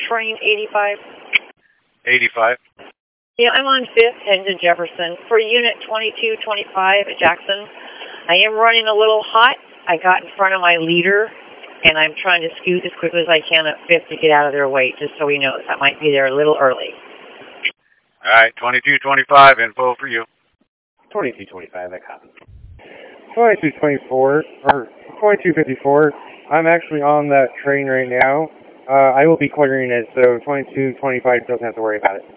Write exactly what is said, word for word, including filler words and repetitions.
train eighty-five? eighty-five. Yeah, I'm on fifth, heading to Jefferson. For unit twenty-two twenty-five at Jackson, I am running a little hot. I got in front of my leader, and I'm trying to scoot as quickly as I can at fifth to get out of their way, just so he knows. I might be there a little early. All right, twenty-two twenty-five, info for you. twenty-two twenty-five, I copy. twenty-two twenty-four, or twenty-two fifty-four, I'm actually on that train right now. Uh, I will be clearing it, so twenty-two twenty-five doesn't have to worry about it.